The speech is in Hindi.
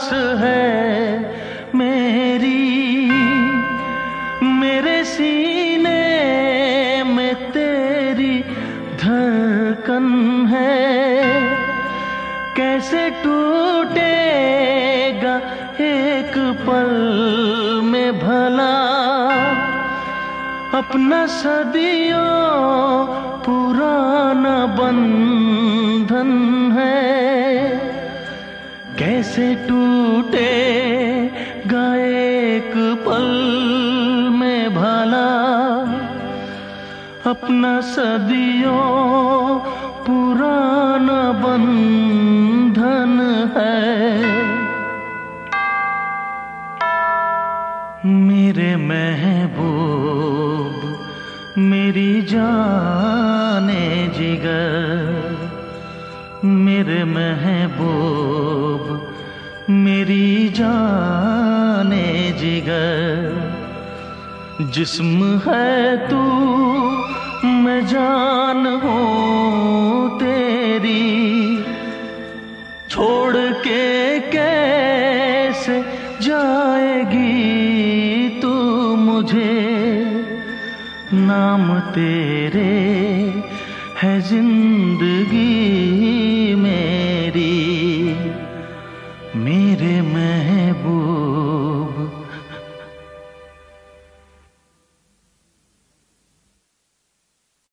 सांस है मेरी, मेरे सीने में तेरी धड़कन है। कैसे टूटेगा एक पल में भला अपना सदियों पुराना बंधन है। कैसे टूटेगा एक पल में भला अपना सदियों पुराना बंधन है। मेरे महबूब मेरी जाने जिगर, मेरे महबूब मेरी जाने जिगर। जिस्म है तू मैं जान हूँ तेरी, छोड़ के कैसे जाएगी तू मुझे। नाम तेरे है जिंदगी मेरी, मेरे महबूब।